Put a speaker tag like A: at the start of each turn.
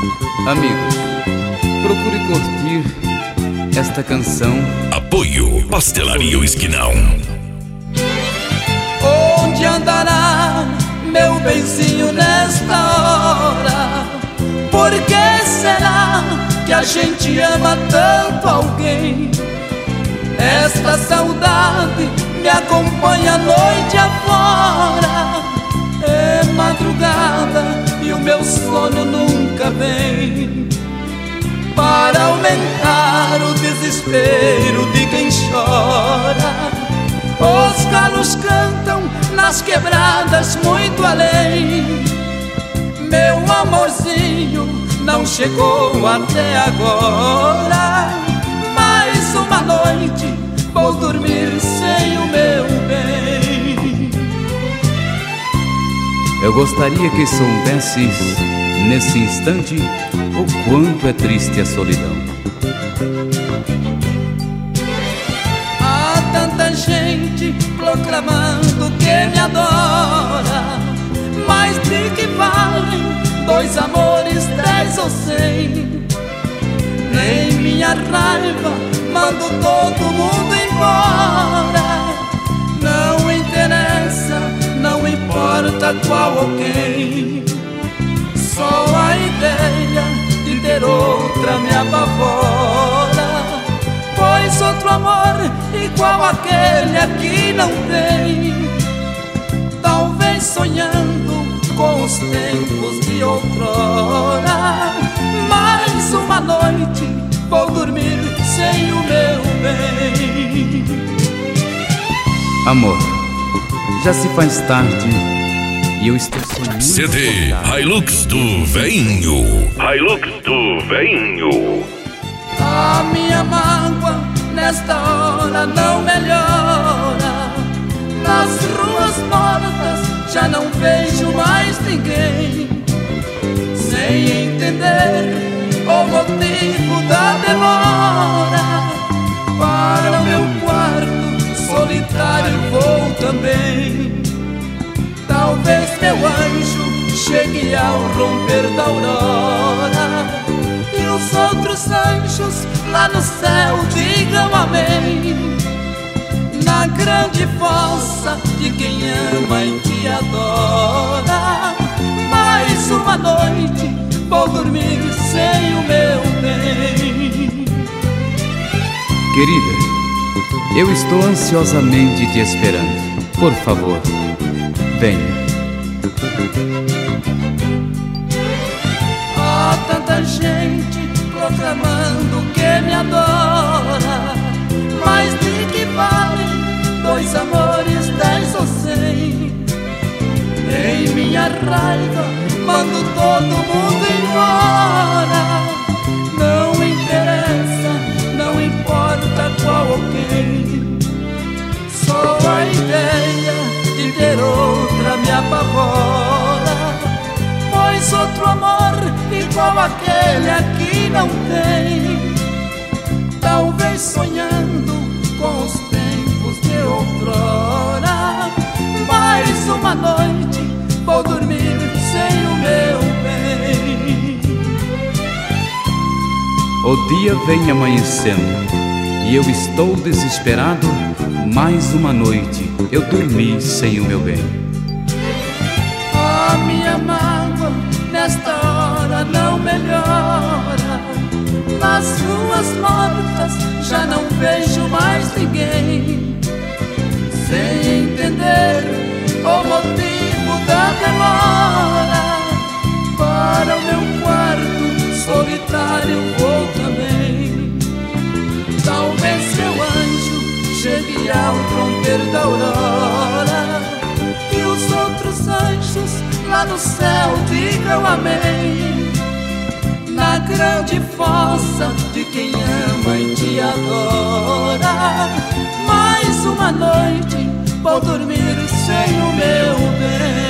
A: Amigos, procure curtir esta canção.
B: Apoio Pastelaria O Esquinão.
C: Onde andará meu benzinho nesta hora? Por que será que a gente ama tanto alguém? Esta saudade me acompanha a noite afora. É madrugada e o meu sono nunca vem, para aumentar o desespero de quem chora. Os galos cantam nas quebradas muito além. Meu amorzinho não chegou até agora. Mais uma noite vou dormir sem o meu bem.
A: Eu gostaria que soubesses, nesse instante, o quanto é triste a solidão.
C: Há tanta gente proclamando que me adora, mas de que valem dois amores, 10 ou 100? Nem minha raiva mando todo mundo embora. Não interessa, não importa qual ou quem. Só a ideia de ter outra me apavora, pois outro amor igual aquele aqui não tem. Talvez sonhando com os tempos de outrora, mais uma noite vou dormir sem o meu bem.
A: Amor, já se faz tarde e eu estou sonhando.
B: CD Hilux do Veinho. Hilux do Veinho.
C: A minha mágoa nesta hora não melhora. Nas ruas mortas já não vejo mais ninguém. Sem entender o motivo da demora, para o meu quarto solitário vou também. Talvez meu anjo chegue ao romper da aurora, e os outros anjos lá no céu digam amém. Na grande fossa de quem ama e que adora, mais uma noite vou dormir sem o meu bem.
A: Querida, eu estou ansiosamente te esperando. Por favor, venha.
C: Há tanta gente proclamando que me adora, mas de que valem dois amores, 10 ou 100? Em minha raiva mando todo mundo embora. Não interessa, não importa qual ou quem. Só a ideia de ter outra me apavora, pois outro amor igual aquele aqui não tem. Talvez sonhando com os tempos de outrora, mais uma noite vou dormir sem o meu bem.
A: O dia vem amanhecendo e eu estou desesperado. Mais uma noite eu dormi sem o meu bem.
C: A minha mágoa nesta hora não melhora. Nas ruas mortas já não vejo mais ninguém. Sem entender o motivo da demora, para o meu quarto solitário vou também. Talvez seu anjo chegue ao romper da aurora, e os outros anjos lá no céu digam amém. Na grande fossa de quem ama e te adora, mais uma noite vou dormir sem o meu bem.